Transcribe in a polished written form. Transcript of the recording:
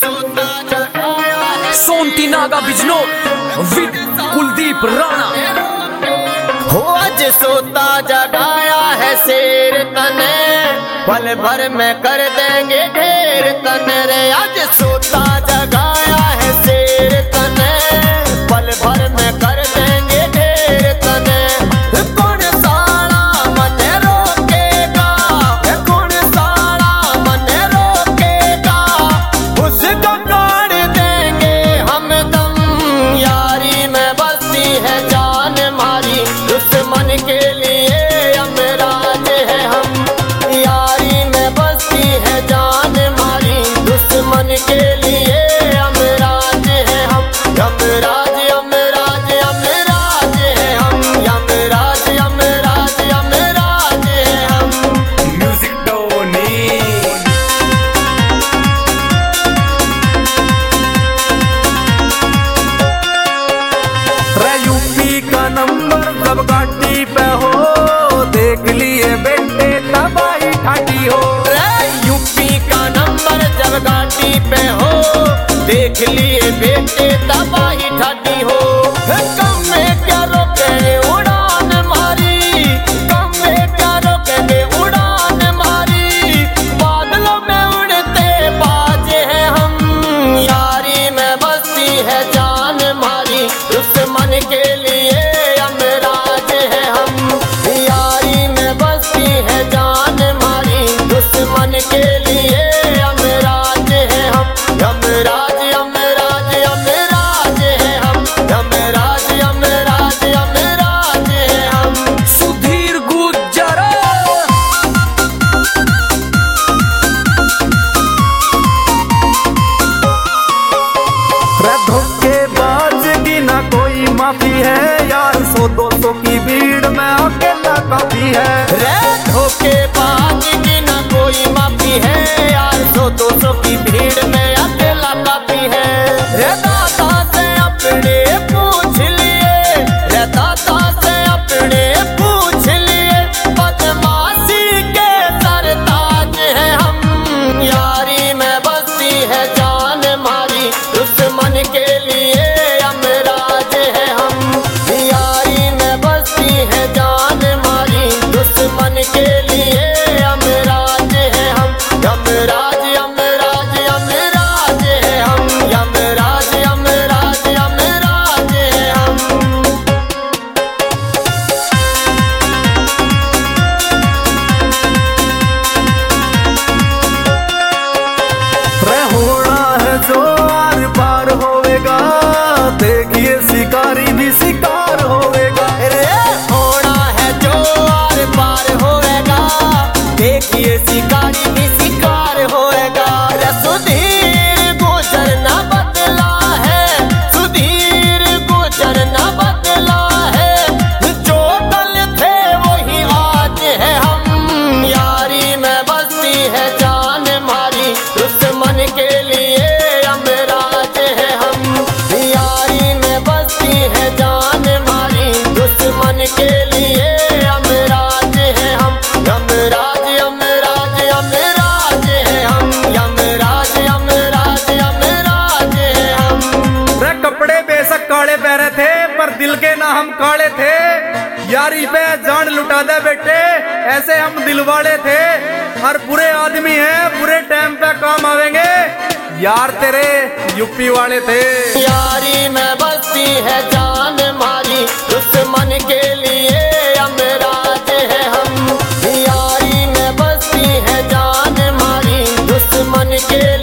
सोंटी नागा बिजनौर विद कुलदीप राणा। हो आज सोता जगाया है शेर तने, पल भर में कर देंगे ढेर तने रे। आज सोता जगाया है शेर तने, पल भर में कर देंगे ढेर तने। कौन साला मने रोकेगा, कौन साला मने रोकेगा, उसको काट देंगे हम दम। यारी में बसती है जान मारी, दुश्मन के लिए यमराज है हम। यारी में बसती है जान मारी, दुश्मन के लिए यमराज है हम। यमराज यमराज यमराज है हम, यमराज यमराज यमराज है हम। म्यूजिक टोनी यूपी का नंबर जब गाड़ी पे हो, देख लिए बेटे तबाही ठाटी हो। यूपी का नंबर जब गाड़ी पे हो, देख लिए बेटे तबाही ठाटी हो। कम में क्या रोके उड़ान मारी, कम में क्या रोके उड़ान मारी। बादलों में उड़ते बाज हैं हम, यारी में बसती है जान मारी, दुश्मन के लिए यमराज है हम। यारी में बसती है जान मारी, दुश्मन के लिए यमराज है हम। यमराज यमराज यमराज है हम, यमराज यमराज यमराज है हम। सुधीर गुर्जर धोखेबाज की ना कोई माफी है यार, 100-200 की भीड़ में अकेला काफी है। रे धोखेबाज की ना कोई माफी है यार, 100-200 की भीड़ में अकेला काफी है। रे दाता से अपने पूछ लिए, रे दाता से अपने पूछ लिए, बदमाशी के सरताज है हम। यारी में बसती है जान मारी, दुश्मन के लिए यमराज है हम। यारी में बसती है जान मारी, दुश्मन के लिए यमराज है हम। यमराज यमराज यमराज है हम, यमराज यमराज यमराज है हम। होना है जो आर पार होवेगा, देखिए शिकारी भी शिकार होवेगा। रे होना है जो आर पार होएगा, देखिए शिकारी भी शिकार होएगा। रे सुधीर गुजर न बदला है, सुधीर गुजर न बदला है, जो कल थे वही आज है हम। यारी में बसती है जान मारी, दुश्मन के लिए यमराज है हम। यारी में बसती है जान मारी, दुश्मन के लिए यमराज है हम। यमराज यमराज यमराज है हम, यमराज यमराज यमराज है हम। रे कपड़े बेशक काले पहरे थे, पर दिल के ना हम काले थे। यारी पे जान लुटा दे बेटे, ऐसे हम दिल वाले थे। हर बुरे आदमी हैं, बुरे टाइम पे काम आवेंगे, यार तेरे यूपी वाले थे। यारी में बसती है जान मारी, दुश्मन के लिए यमराज है हम। यारी में बसती है जान मारी, दुश्मन के लिए